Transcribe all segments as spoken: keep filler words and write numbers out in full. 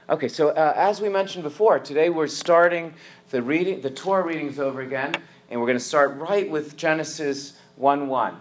Okay, so uh, as we mentioned before, today we're starting the reading, the Torah readings over again, and we're going to start right with Genesis one one.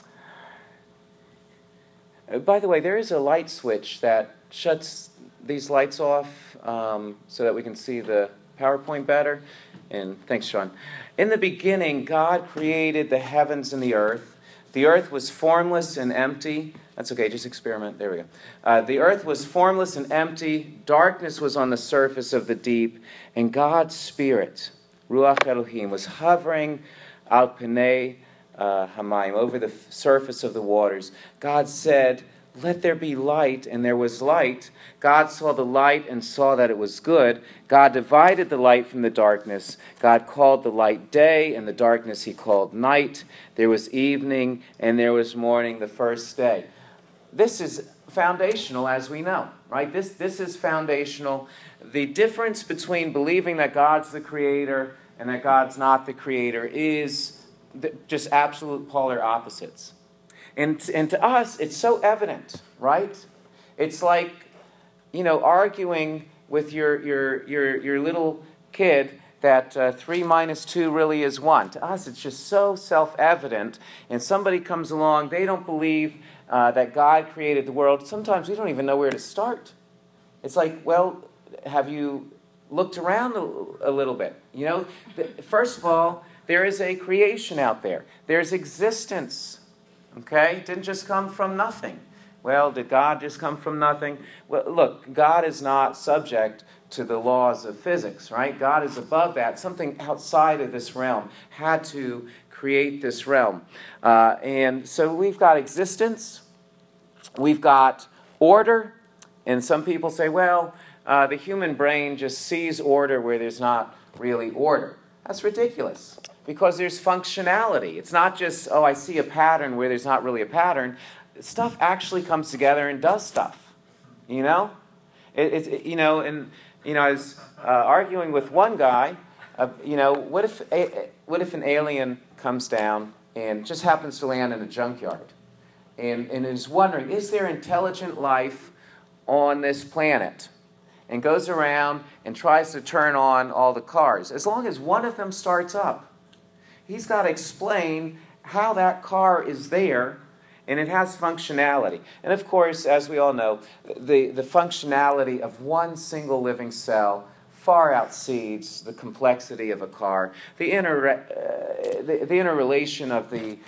Uh, by the way, there is a light switch that shuts these lights off um, so that we can see the PowerPoint better. And thanks, Sean. In the beginning, God created the heavens and the earth. The earth was formless and empty. That's okay, just experiment. There we go. Uh, the earth was formless and empty. Darkness was on the surface of the deep. And God's Spirit, Ruach Elohim, was hovering al Pnei uh, Hamayim, over the f- surface of the waters. God said, "Let there be light," and there was light. God saw the light and saw that it was good. God divided the light from the darkness. God called the light day, and the darkness he called night. There was evening, and there was morning the first day. This is foundational, as we know, right? This, this is foundational. The difference between believing that God's the creator and that God's not the creator is the, just absolute polar opposites. And, and to us, it's so evident, right? It's like, you know, arguing with your your your, your little kid that uh, three minus two really is one. To us, it's just so self-evident. And somebody comes along, they don't believe uh, that God created the world. Sometimes we don't even know where to start. It's like, well, have you looked around a, a little bit? You know, first of all, there is a creation out there. There's existence. Okay? It didn't just come from nothing. Well, did God just come from nothing? Well, look, God is not subject to the laws of physics, right? God is above that. Something outside of this realm had to create this realm. Uh, and so we've got existence. We've got order. And some people say, well, uh, the human brain just sees order where there's not really order. That's ridiculous. Because there's functionality. It's not just, oh, I see a pattern where there's not really a pattern. Stuff actually comes together and does stuff. You know? It, it, you know, and you know, I was uh, arguing with one guy. Uh, you know, what if a, what if an alien comes down and just happens to land in a junkyard, and and is wondering, is there intelligent life on this planet? And goes around and tries to turn on all the cars. As long as one of them starts up, he's got to explain how that car is there, and it has functionality. And of course, as we all know, the, the functionality of one single living cell far exceeds the complexity of a car. The inter, uh, the, the interrelation of the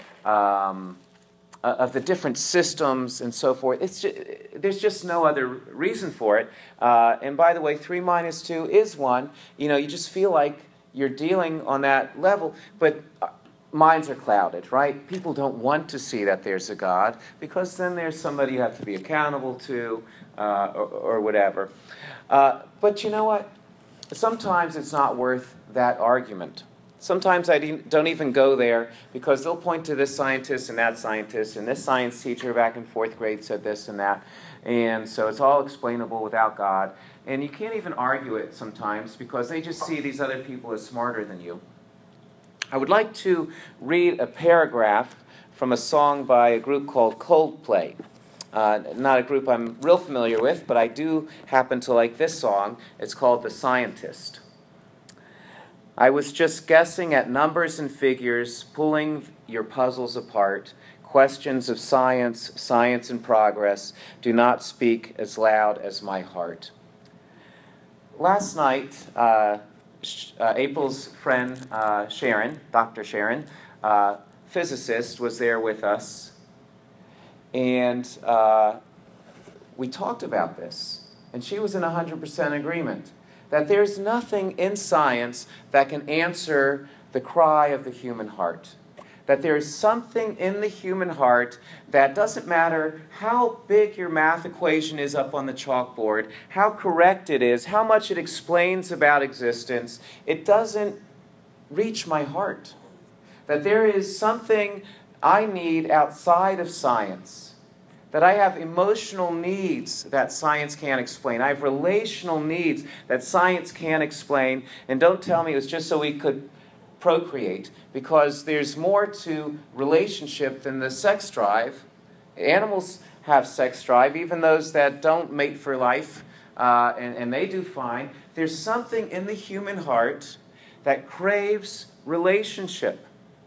um, uh, of the different systems and so forth. It's just, there's just no other reason for it. Uh, and by the way, three minus two is one. You know, you just feel like you're dealing on that level, but minds are clouded, right? People don't want to see that there's a God, because then there's somebody you have to be accountable to, uh, or, or whatever. Uh, but you know what? Sometimes it's not worth that argument. Sometimes I don't even go there, because they'll point to this scientist and that scientist, and this science teacher back in fourth grade said this and that, and so it's all explainable without God. And you can't even argue it sometimes, because they just see these other people as smarter than you. I would like to read a paragraph from a song by a group called Coldplay. Uh, not a group I'm real familiar with, but I do happen to like this song. It's called The Scientist. I was just guessing at numbers and figures, pulling your puzzles apart. Questions of science, science in progress, do not speak as loud as my heart. Last night, uh, uh, April's friend uh, Sharon, Doctor Sharon, uh, physicist, was there with us, and uh, we talked about this, and she was in one hundred percent agreement that there's nothing in science that can answer the cry of the human heart. That there's something in the human heart that doesn't matter how big your math equation is up on the chalkboard, how correct it is, how much it explains about existence, it doesn't reach my heart. That there is something I need outside of science. That I have emotional needs that science can't explain. I have relational needs that science can't explain. And don't tell me it was just so we could procreate, because there's more to relationship than the sex drive. Animals have sex drive, even those that don't mate for life. uh, and, and they do fine. There's something in the human heart that craves relationship.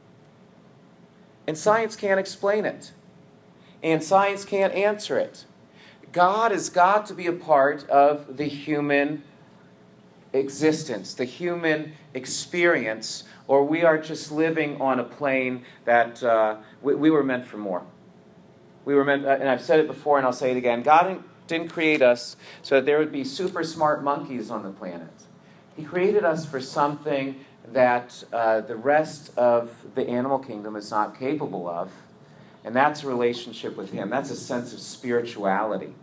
And science can't explain it. And science can't answer it. God has got to be a part of the human existence, the human experience, or we are just living on a plane that uh, we, we were meant for more. We were meant, uh, and I've said it before and I'll say it again, God didn't, didn't create us so that there would be super smart monkeys on the planet. He created us for something that uh, the rest of the animal kingdom is not capable of, and that's a relationship with Him. That's a sense of spirituality.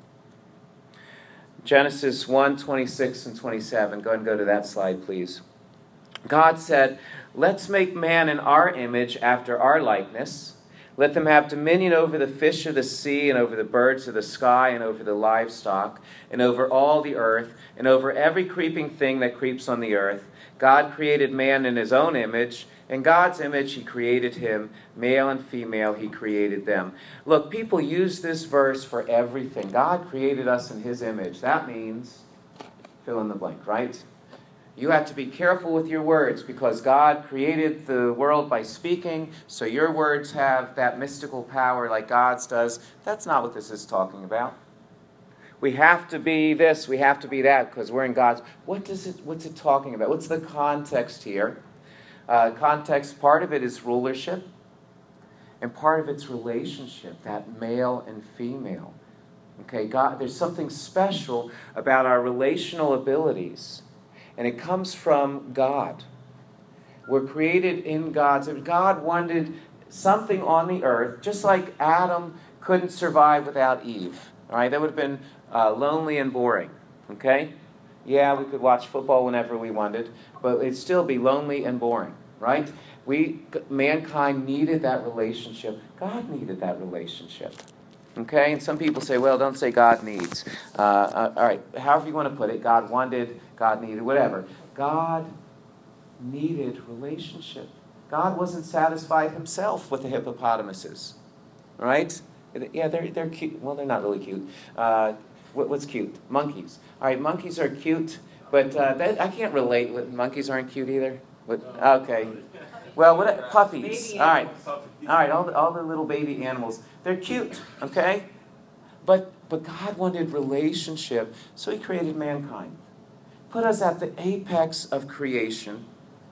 Genesis one, twenty-six and twenty-seven. Go ahead and go to that slide, please. God said, "Let's make man in our image after our likeness. Let them have dominion over the fish of the sea and over the birds of the sky and over the livestock and over all the earth and over every creeping thing that creeps on the earth." God created man in His own image. In God's image, He created him. Male and female, He created them. Look, people use this verse for everything. God created us in His image. That means, fill in the blank, right? You have to be careful with your words because God created the world by speaking, so your words have that mystical power like God's does. That's not what this is talking about. We have to be this, we have to be that because we're in God's. What does it, what's it talking about? What's the context here? Uh, context, part of it is rulership, and part of it's relationship, that male and female. Okay, God, there's something special about our relational abilities, and it comes from God. We're created in God's. God wanted something on the earth, just like Adam couldn't survive without Eve. All right, that would have been uh, lonely and boring. Okay. Yeah, we could watch football whenever we wanted, but it'd still be lonely and boring, right? We, mankind needed that relationship. God needed that relationship. Okay? And some people say, well, don't say God needs. Uh, uh, all right, however you want to put it, God wanted, God needed, whatever. God needed relationship. God wasn't satisfied Himself with the hippopotamuses, right? Yeah, they're, they're cute. Well, they're not really cute. Uh, what, what's cute? Monkeys. All right, monkeys are cute, but uh, that, I can't relate with monkeys aren't cute either. What, okay. Well, what puppies? All right, all right. All the, all the little baby animals, they're cute. Okay, but but God wanted relationship, so He created mankind, put us at the apex of creation,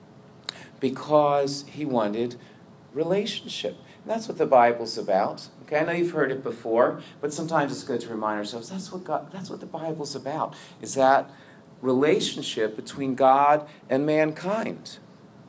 because He wanted relationship. And that's what the Bible's about. Okay, I know you've heard it before, but sometimes it's good to remind ourselves that's what God, that's what the Bible's about. Is that relationship between God and mankind.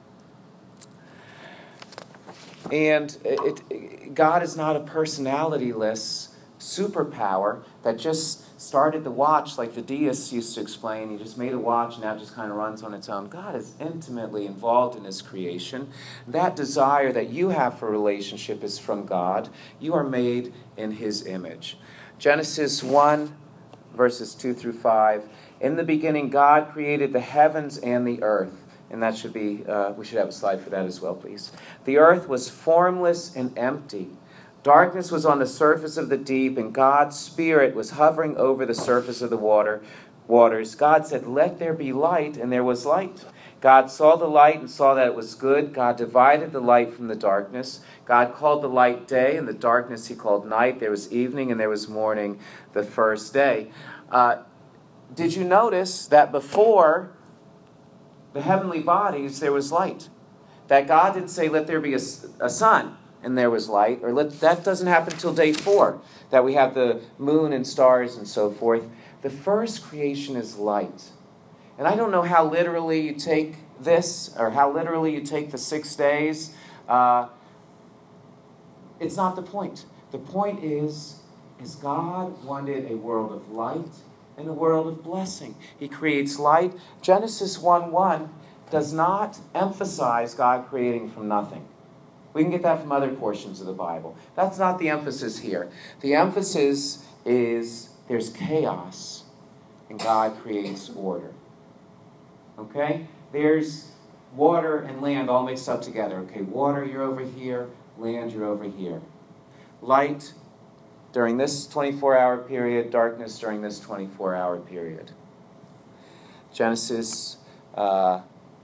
And it, it, God is not a personality-less superpower that just started the watch like the deists used to explain. He just made a watch and now it just kind of runs on its own. God is intimately involved in His creation. That desire that you have for relationship is from God. You are made in His image. Genesis one, verses two through five. In the beginning, God created the heavens and the earth. And that should be, uh, we should have a slide for that as well, please. The earth was formless and empty. Darkness was on the surface of the deep, and God's Spirit was hovering over the surface of the water, waters. God said, "Let there be light," and there was light. God saw the light and saw that it was good. God divided the light from the darkness. God called the light day, and the darkness He called night. There was evening and there was morning the first day. Uh, did you notice that before the heavenly bodies, there was light? That God didn't say, "Let there be a, a sun," and there was light. Or let, that doesn't happen until day four, that we have the moon and stars and so forth. The first creation is light. And I don't know how literally you take this, or how literally you take the six days. Uh, it's not the point. The point is, is God wanted a world of light and a world of blessing. He creates light. Genesis one one does not emphasize God creating from nothing. We can get that from other portions of the Bible. That's not the emphasis here. The emphasis is there's chaos and God creates order. Okay? There's water and land all mixed up together. Okay, water, you're over here. Land, you're over here. Light, during this twenty-four hour period, darkness during this twenty-four hour period. Genesis, uh,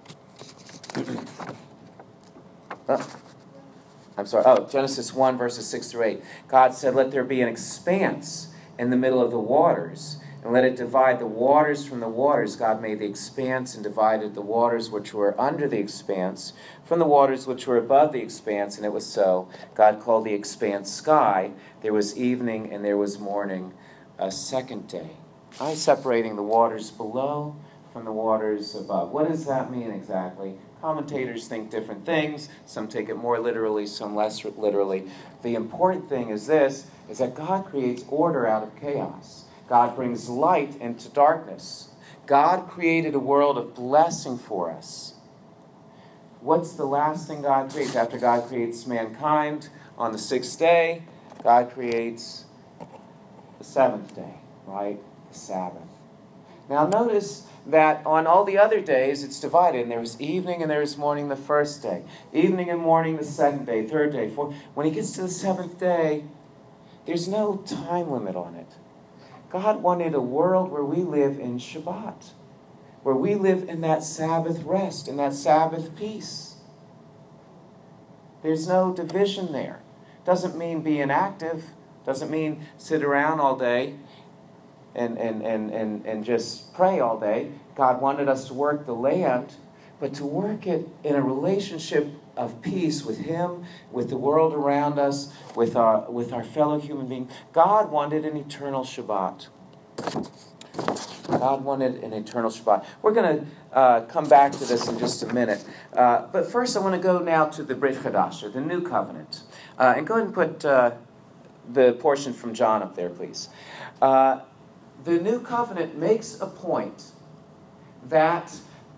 oh, I'm sorry, oh, Genesis one, verses six through eight. God said, let there be an expanse in the middle of the waters, and let it divide the waters from the waters. God made the expanse and divided the waters which were under the expanse from the waters which were above the expanse, and it was so. God called the expanse sky. There was evening and there was morning, a second day. I separating the waters below from the waters above. What does that mean exactly? Commentators think different things. Some take it more literally, some less literally. The important thing is this, is that God creates order out of chaos. God brings light into darkness. God created a world of blessing for us. What's the last thing God creates? After God creates mankind on the sixth day, God creates the seventh day, right? The Sabbath. Now notice that on all the other days it's divided, and there was evening and there was morning the first day, evening and morning the second day, third day, fourth. When he gets to the seventh day, there's no time limit on it. God wanted a world where we live in Shabbat, where we live in that Sabbath rest, in that Sabbath peace. There's no division there. Doesn't mean be inactive, doesn't mean sit around all day and, and, and, and, and just pray all day. God wanted us to work the land, but to work it in a relationship of peace with Him, with the world around us, with our, with our fellow human beings. God wanted an eternal Shabbat. God wanted an eternal Shabbat. We're going to uh, come back to this in just a minute. Uh, but first I want to go now to the Brit Chadash, or the New Covenant. Uh, and go ahead and put uh, the portion from John up there, please. Uh, the New Covenant makes a point that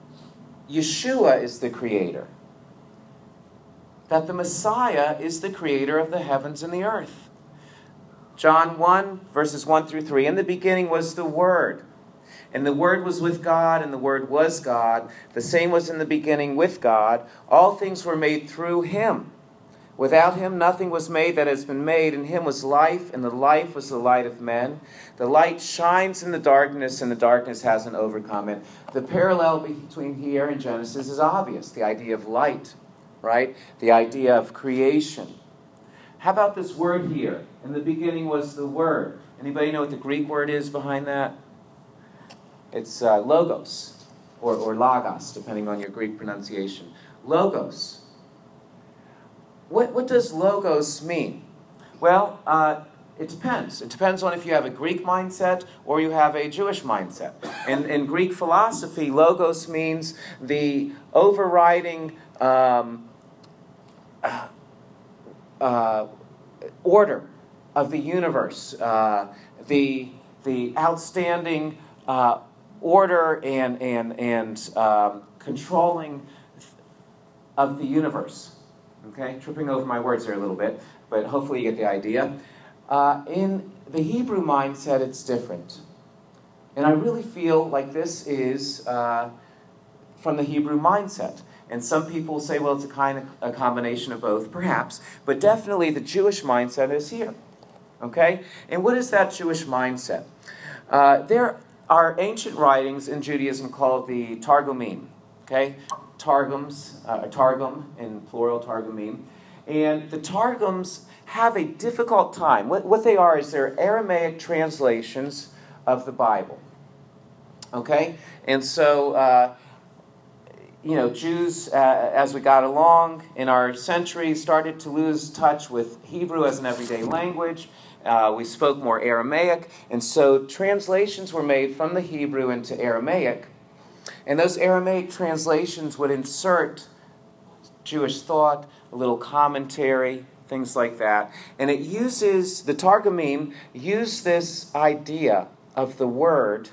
Yeshua is the creator. That the Messiah is the creator of the heavens and the earth. John one, verses one through three. In the beginning was the Word, and the Word was with God, and the Word was God. The same was in the beginning with God. All things were made through Him. Without Him nothing was made that has been made. In Him was life, and the life was the light of men. The light shines in the darkness, and the darkness hasn't overcome it. The parallel between here and Genesis is obvious. The idea of light. Right? The idea of creation. How about this word here? In the beginning was the Word. Anybody know what the Greek word is behind that? It's uh, logos, or, or logos, depending on your Greek pronunciation. Logos. What, what does logos mean? Well, uh, it depends. It depends on if you have a Greek mindset or you have a Jewish mindset. In, in Greek philosophy, logos means the overriding Um, uh, uh, order of the universe, uh, the the outstanding uh, order and and and um, controlling of the universe. Okay, tripping over my words there a little bit, but hopefully you get the idea. Uh, in the Hebrew mindset, it's different, and I really feel like this is uh, from the Hebrew mindset. And some people say, well, it's a kind of a combination of both, perhaps. But definitely the Jewish mindset is here. Okay? And what is that Jewish mindset? Uh, there are ancient writings in Judaism called the Targumim. Okay? Targums, uh, Targum in plural, Targumim. And the Targums have a difficult time. What, what they are is they're Aramaic translations of the Bible. Okay? And so Uh, You know, Jews, uh, as we got along in our century, started to lose touch with Hebrew as an everyday language. Uh, we spoke more Aramaic, and so translations were made from the Hebrew into Aramaic. And those Aramaic translations would insert Jewish thought, a little commentary, things like that. And it uses, the Targumim use this idea of the Word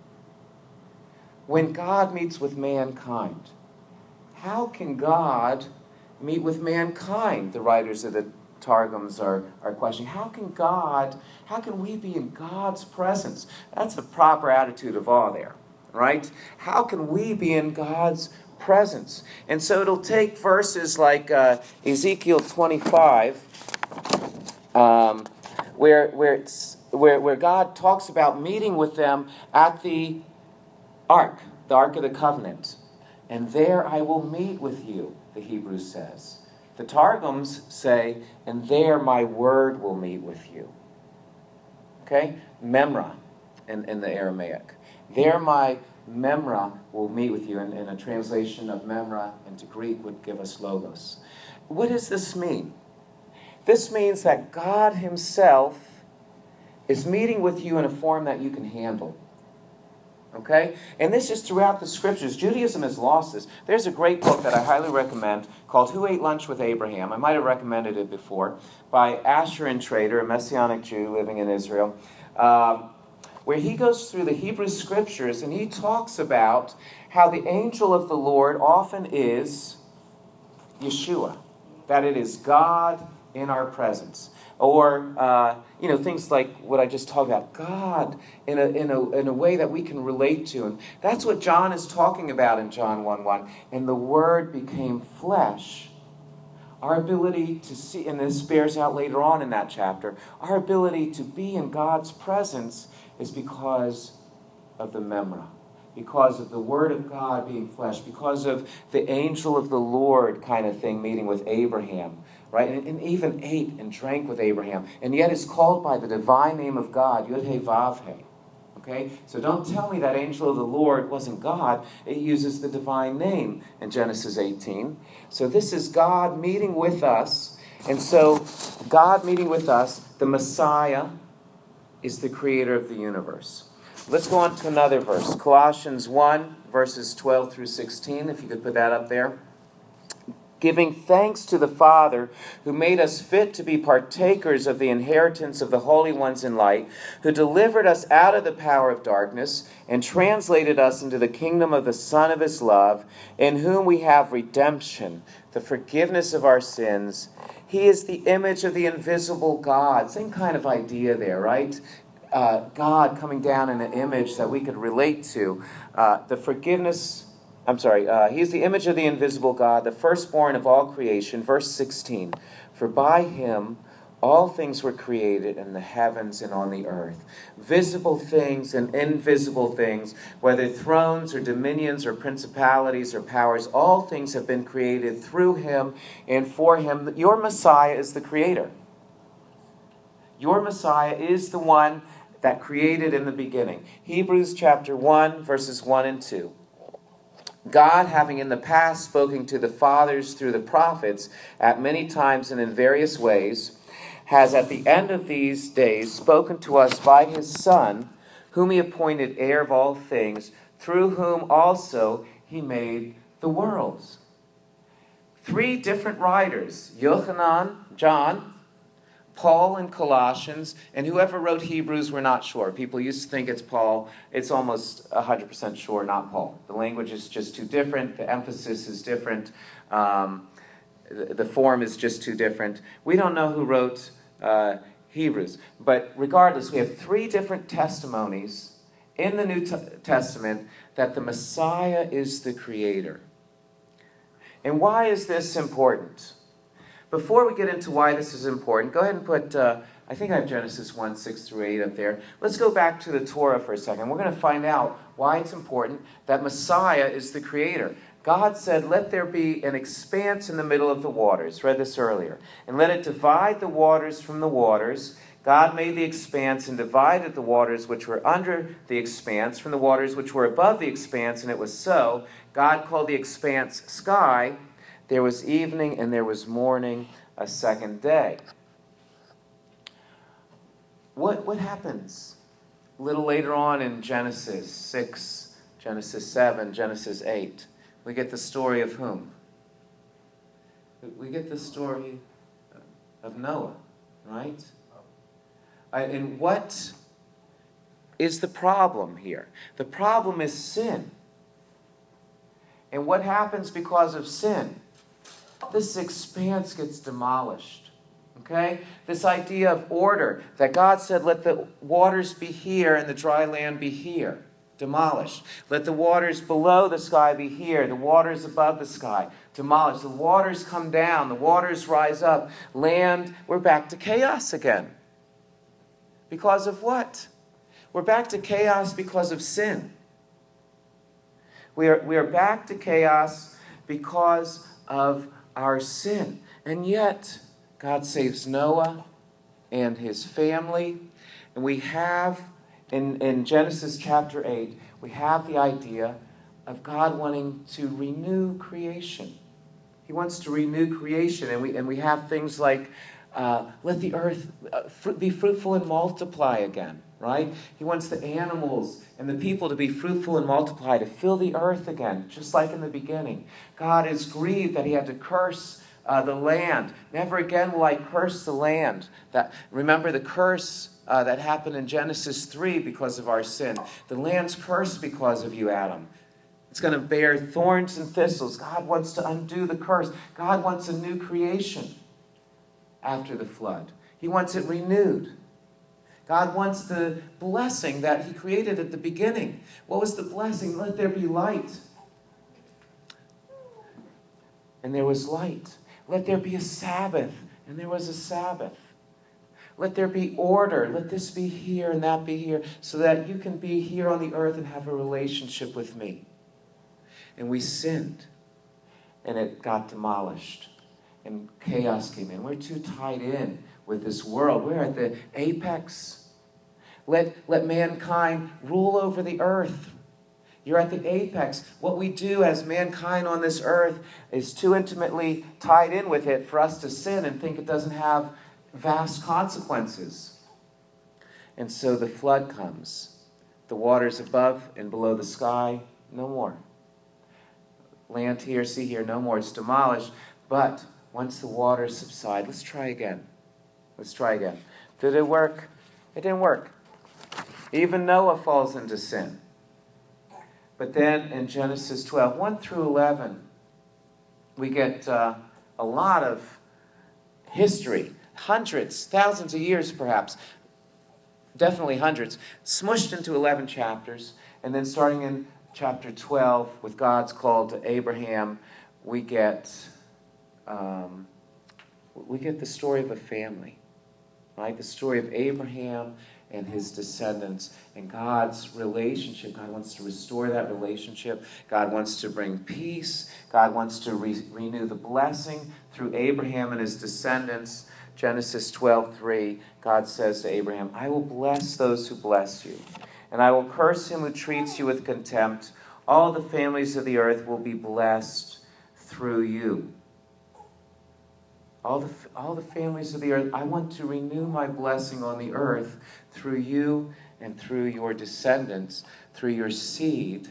when God meets with mankind. How can God meet with mankind? The writers of the Targums are, are questioning. How can God, how can we be in God's presence? That's a proper attitude of awe there, right? How can we be in God's presence? And so it'll take verses like uh, Ezekiel twenty-five, um, where, where, it's, where, where God talks about meeting with them at the Ark, the Ark of the Covenant. And there I will meet with you, the Hebrew says. The Targums say, and there my word will meet with you. Okay? Memra in, in the Aramaic. There my Memra will meet with you. And, and a translation of Memra into Greek would give us Logos. What does this mean? This means that God himself is meeting with you in a form that you can handle. Okay? And this is throughout the scriptures. Judaism has lost this. There's a great book that I highly recommend called Who Ate Lunch with Abraham? I might have recommended it before, by Asher Intrater, a Messianic Jew living in Israel, um, where he goes through the Hebrew scriptures and he talks about how the angel of the Lord often is Yeshua, that it is God in our presence. Or, uh, you know, things like what I just talked about. God in a, in, a, in a way that we can relate to. And that's what John is talking about in John one one. And the Word became flesh. Our ability to see, and this bears out later on in that chapter, our ability to be in God's presence is because of the Memra. Because of the Word of God being flesh. Because of the angel of the Lord kind of thing meeting with Abraham. Right? And, and even ate and drank with Abraham. And yet is called by the divine name of God, Yud-Heh-Vav-Heh. Okay? So don't tell me that angel of the Lord wasn't God. It uses the divine name in Genesis eighteen. So this is God meeting with us. And so God meeting with us, the Messiah is the creator of the universe. Let's go on to another verse. Colossians one, verses twelve through sixteen, if you could put that up there. Giving thanks to the Father, who made us fit to be partakers of the inheritance of the holy ones in light, who delivered us out of the power of darkness, and translated us into the kingdom of the Son of his love, in whom we have redemption, the forgiveness of our sins. He is the image of the invisible God. Same kind of idea there, right? Uh, God coming down in an image that we could relate to. Uh, the forgiveness... I'm sorry, uh, he is the image of the invisible God, the firstborn of all creation. Verse sixteen, for by him all things were created in the heavens and on the earth. Visible things and invisible things, whether thrones or dominions or principalities or powers, all things have been created through him and for him. Your Messiah is the creator. Your Messiah is the one that created in the beginning. Hebrews chapter one, verses one and two. God, having in the past spoken to the fathers through the prophets at many times and in various ways, has at the end of these days spoken to us by his Son, whom he appointed heir of all things, through whom also he made the worlds. Three different writers, Yochanan, John, Paul in Colossians, and whoever wrote Hebrews, we're not sure. People used to think it's Paul. It's almost one hundred percent sure not Paul. The language is just too different. The emphasis is different. Um, the, the form is just too different. We don't know who wrote uh, Hebrews. But regardless, we have three different testimonies in the New Testament that the Messiah is the creator. And why is this important? Before we get into why this is important, go ahead and put, uh, I think I have Genesis one, six through eight up there. Let's go back to the Torah for a second. We're going to find out why it's important that Messiah is the creator. God said, let there be an expanse in the middle of the waters. Read this earlier. And let it divide the waters from the waters. God made the expanse and divided the waters which were under the expanse from the waters which were above the expanse, and it was so. God called the expanse sky. There was evening and there was morning, a second day. What, what happens a little later on in Genesis six, Genesis seven, Genesis eight? We get the story of whom? We get the story of Noah, right? And what is the problem here? The problem is sin. And what happens because of sin? This expanse gets demolished. Okay? This idea of order, that God said, let the waters be here and the dry land be here. Demolished. Let the waters below the sky be here, the waters above the sky. Demolished. The waters come down, the waters rise up. Land, we're back to chaos again. Because of what? We're back to chaos because of sin. We are, we are back to chaos because of our sin. And yet, God saves Noah and his family. And we have, in, in Genesis chapter eight, we have the idea of God wanting to renew creation. He wants to renew creation. And we, and we have things like, uh, let the earth uh, be fruitful and multiply again. Right? He wants the animals and the people to be fruitful and multiply, to fill the earth again, just like in the beginning. God is grieved that he had to curse uh, the land. Never again will I curse the land. That, remember the curse uh, that happened in Genesis three because of our sin. The land's cursed because of you, Adam. It's going to bear thorns and thistles. God wants to undo the curse. God wants a new creation after the flood. He wants it renewed. God wants the blessing that he created at the beginning. What was the blessing? Let there be light. And there was light. Let there be a Sabbath. And there was a Sabbath. Let there be order. Let this be here and that be here, so that you can be here on the earth and have a relationship with me. And we sinned. And it got demolished. And chaos came in. We're too tied in with this world. We're at the apex. Let, let mankind rule over the earth. You're at the apex. What we do as mankind on this earth is too intimately tied in with it for us to sin and think it doesn't have vast consequences. And so the flood comes. The waters above and below the sky, no more. Land here, sea here, no more. It's demolished. But once the waters subside, let's try again. Let's try again. Did it work? It didn't work. Even Noah falls into sin. But then in Genesis twelve, one through eleven, we get uh, a lot of history. Hundreds, thousands of years perhaps. Definitely hundreds. Smushed into eleven chapters. And then starting in chapter twelve, with God's call to Abraham, we get, um, we get the story of a family. Right? The story of Abraham and his descendants and God's relationship. God wants to restore that relationship. God wants to bring peace. God wants to re- renew the blessing through Abraham and his descendants. Genesis twelve three, God says to Abraham, I will bless those who bless you, and I will curse him who treats you with contempt. All the families of the earth will be blessed through you. All the, all the families of the earth, I want to renew my blessing on the earth through you and through your descendants, through your seed.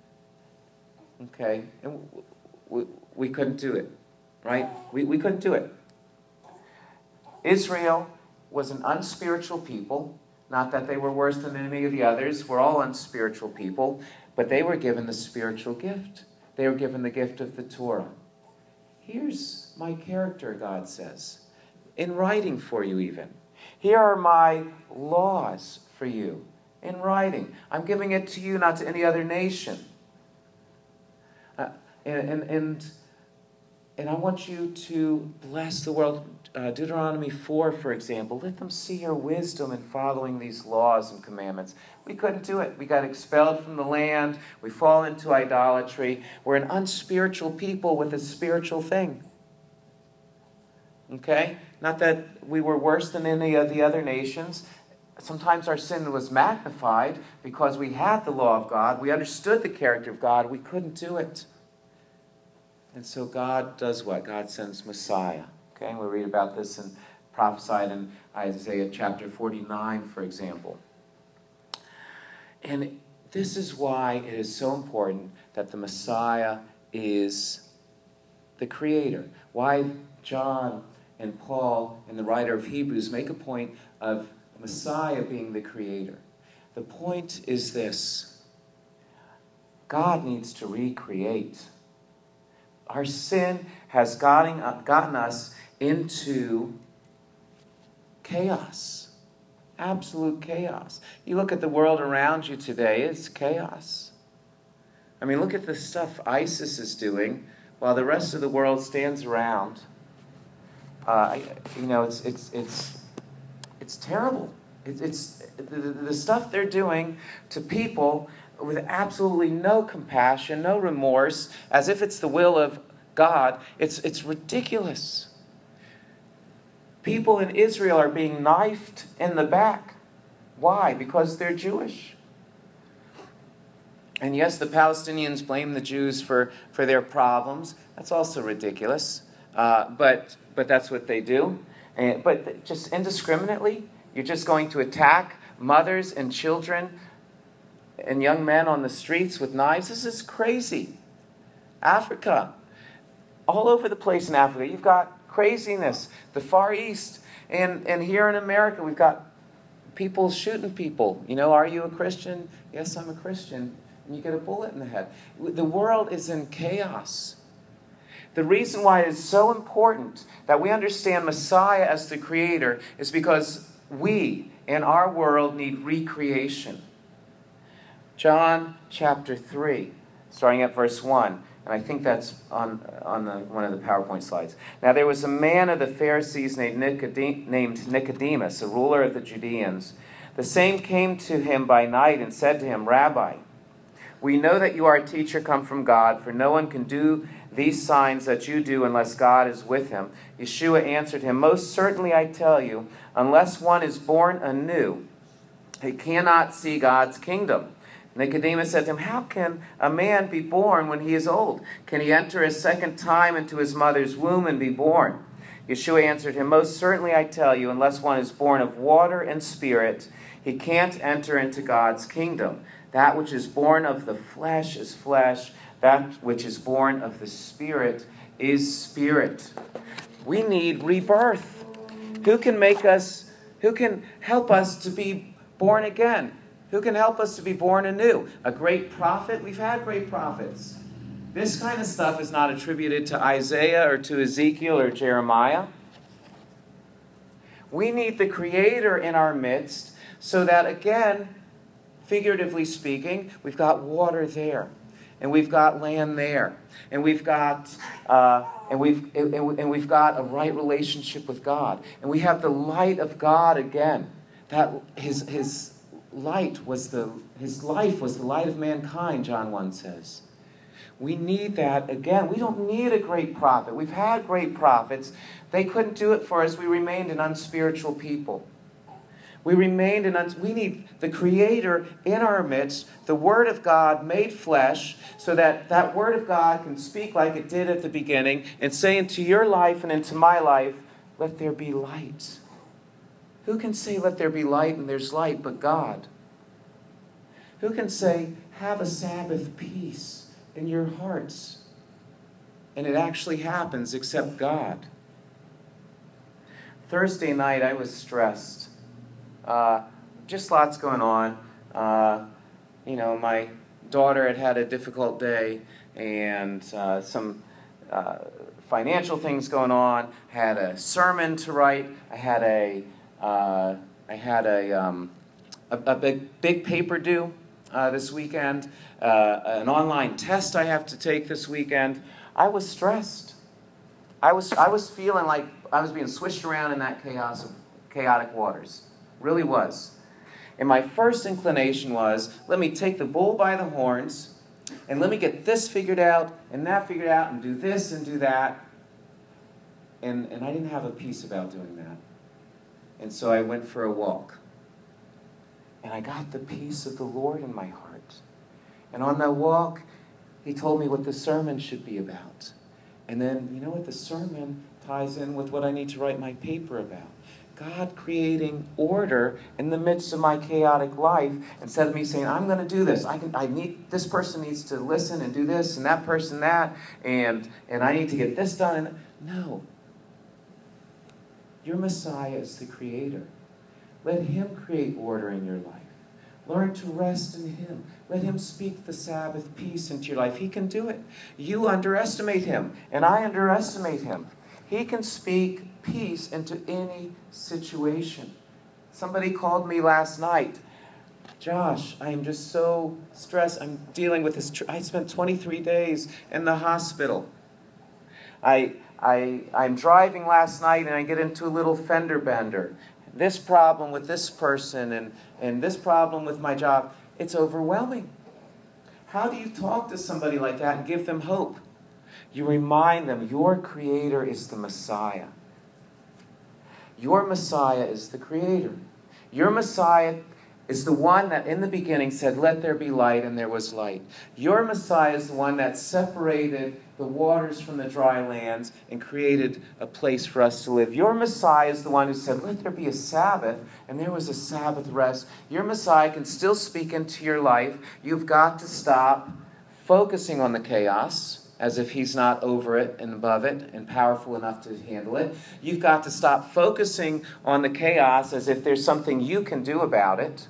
Okay? And we, we couldn't do it, right? We, we couldn't do it. Israel was an unspiritual people. Not that they were worse than any of the others. We're all unspiritual people. But they were given the spiritual gift. They were given the gift of the Torah. Here's my character, God says, in writing for you even. Here are my laws for you in writing. I'm giving it to you, not to any other nation. Uh, and, and, and, and I want you to bless the world. Uh, Deuteronomy four, for example, let them see your wisdom in following these laws and commandments. We couldn't do it. We got expelled from the land. We fall into idolatry. We're an unspiritual people with a spiritual thing. Okay? Not that we were worse than any of the other nations. Sometimes our sin was magnified because we had the law of God. We understood the character of God. We couldn't do it. And so God does what? God sends Messiah. Okay, and we read about this and prophesied in Isaiah chapter forty-nine, for example. And this is why it is so important that the Messiah is the creator. Why John and Paul and the writer of Hebrews make a point of Messiah being the creator. The point is this: God needs to recreate. Our sin has gotten, gotten us into chaos. Absolute chaos. You look at the world around you today, it's chaos. I mean, look at the stuff ISIS is doing while the rest of the world stands around. Uh, you know, it's, it's, it's, it's terrible. It, it's the, the stuff they're doing to people with absolutely no compassion, no remorse, as if it's the will of God. It's, it's ridiculous. People in Israel are being knifed in the back. Why? Because they're Jewish. And yes, the Palestinians blame the Jews for, for their problems. That's also ridiculous. Uh, but, but that's what they do. And, but just indiscriminately, you're just going to attack mothers and children and young men on the streets with knives. This is crazy. Africa. All over the place in Africa, you've got craziness. The Far East. And, and here in America, we've got people shooting people. You know, are you a Christian? Yes, I'm a Christian. And you get a bullet in the head. The world is in chaos. The reason why it is so important that we understand Messiah as the Creator is because we, in our world, need recreation. John chapter three, starting at verse one. And I think that's on, on the, one of the PowerPoint slides. Now there was a man of the Pharisees named Nicodemus, a ruler of the Judeans. The same came to him by night and said to him, Rabbi, we know that you are a teacher come from God, for no one can do these signs that you do unless God is with him. Yeshua answered him, most certainly I tell you, unless one is born anew, he cannot see God's kingdom. Nicodemus said to him, how can a man be born when he is old? Can he enter a second time into his mother's womb and be born? Yeshua answered him, most certainly I tell you, unless one is born of water and spirit, he can't enter into God's kingdom. That which is born of the flesh is flesh. That which is born of the Spirit is spirit. We need rebirth. Who can make us, who can help us to be born again? Who can help us to be born anew? A great prophet? We've had great prophets. This kind of stuff is not attributed to Isaiah or to Ezekiel or Jeremiah. We need the Creator in our midst so that, again, figuratively speaking, we've got water there, and we've got land there, and we've got uh, and we've and, and we've got a right relationship with God, and we have the light of God again. That his his light was the his life was the light of mankind. John one says. We need that again. We don't need a great prophet. We've had great prophets. They couldn't do it for us. We remained an unspiritual people. We remained in, un- we need the Creator in our midst, the Word of God made flesh, so that that Word of God can speak like it did at the beginning and say into your life and into my life, let there be light. Who can say, let there be light, and there's light but God? Who can say, have a Sabbath peace in your hearts, and it actually happens except God? Thursday night, I was stressed. Uh, just lots going on. Uh, you know, my daughter had had a difficult day, and uh, some uh, financial things going on. Had a sermon to write. I had a, uh, I had a, um, a, a big big paper due uh, this weekend. Uh, an online test I have to take this weekend. I was stressed. I was I was feeling like I was being swished around in that chaos of chaotic waters. Really was. And my first inclination was, let me take the bull by the horns, and let me get this figured out, and that figured out, and do this and do that. And, and I didn't have a peace about doing that. And so I went for a walk. And I got the peace of the Lord in my heart. And on that walk, He told me what the sermon should be about. And then, you know what? The sermon ties in with what I need to write my paper about. God creating order in the midst of my chaotic life, instead of me saying, I'm going to do this. I can. I need. This person needs to listen and do this, and that person that, and and I need to get this done. And no. Your Messiah is the Creator. Let Him create order in your life. Learn to rest in Him. Let Him speak the Sabbath peace into your life. He can do it. You underestimate Him, and I underestimate Him. He can speak peace into any situation. Somebody called me last night. Josh, I am just so stressed. I'm dealing with this. Tr- I spent twenty-three days in the hospital. I, I, I'm driving last night and I get into a little fender bender. this problem with this person and, and this problem with my job. It's overwhelming. How do you talk to somebody like that and give them hope? You remind them your Creator is the Messiah. Your Messiah is the Creator. Your Messiah is the one that in the beginning said, let there be light, and there was light. Your Messiah is the one that separated the waters from the dry lands and created a place for us to live. Your Messiah is the one who said, let there be a Sabbath, and there was a Sabbath rest. Your Messiah can still speak into your life. You've got to stop focusing on the chaos as if he's not over it and above it and powerful enough to handle it. You've got to stop focusing on the chaos as if there's something you can do about it.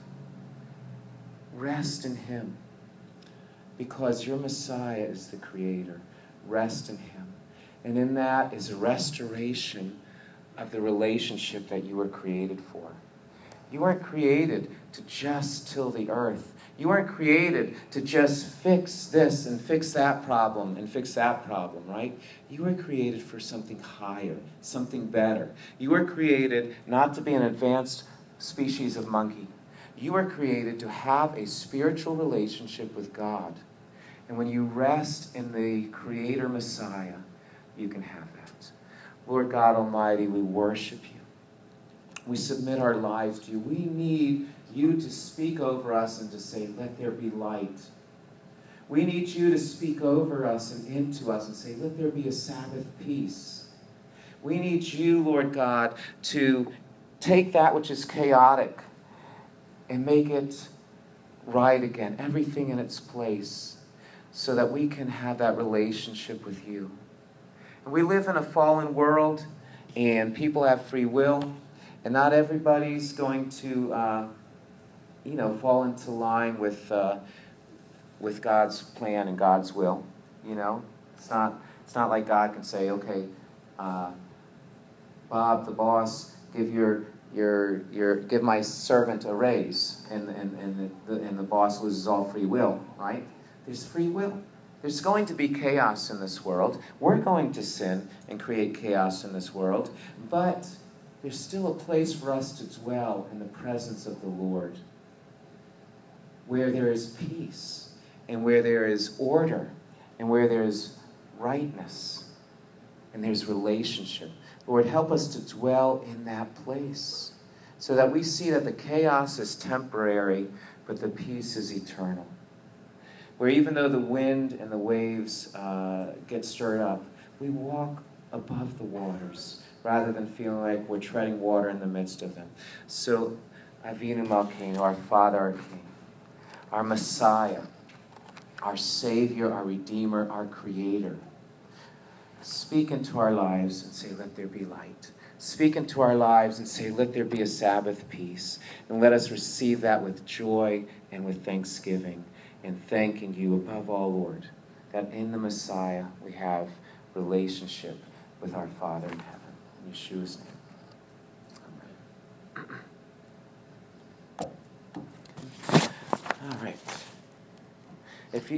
Rest in him, because your Messiah is the Creator. Rest in him. And in that is a restoration of the relationship that you were created for. You weren't created to just till the earth. You weren't created to just fix this and fix that problem and fix that problem, right? You were created for something higher, something better. You were created not to be an advanced species of monkey. You were created to have a spiritual relationship with God. And when you rest in the Creator Messiah, you can have that. Lord God Almighty, we worship you. We submit our lives to you. We need you to speak over us and to say, let there be light. We need you to speak over us and into us and say, let there be a Sabbath peace. We need you, Lord God, to take that which is chaotic and make it right again, everything in its place, so that we can have that relationship with you. And we live in a fallen world, and people have free will, and not everybody's going to, uh, you know, fall into line with uh, with God's plan and God's will. You know, it's not it's not like God can say, okay, uh, Bob, the boss, give your Your, your, give my servant a raise, and, and, and, the, and the boss loses all free will, right? There's free will. There's going to be chaos in this world. We're going to sin and create chaos in this world, but there's still a place for us to dwell in the presence of the Lord, where there is peace, and where there is order, and where there is rightness, and there's relationship. Lord, help us to dwell in that place so that we see that the chaos is temporary, but the peace is eternal. Where even though the wind and the waves uh, get stirred up, we walk above the waters rather than feeling like we're treading water in the midst of them. So, Avinu Malkeinu, our Father, our King, our Messiah, our Savior, our Redeemer, our Creator, speak into our lives and say, let there be light. Speak into our lives and say, let there be a Sabbath peace. And let us receive that with joy and with thanksgiving, and thanking you above all, Lord, that in the Messiah we have relationship with our Father in heaven. In Yeshua's name. Amen. All right. If you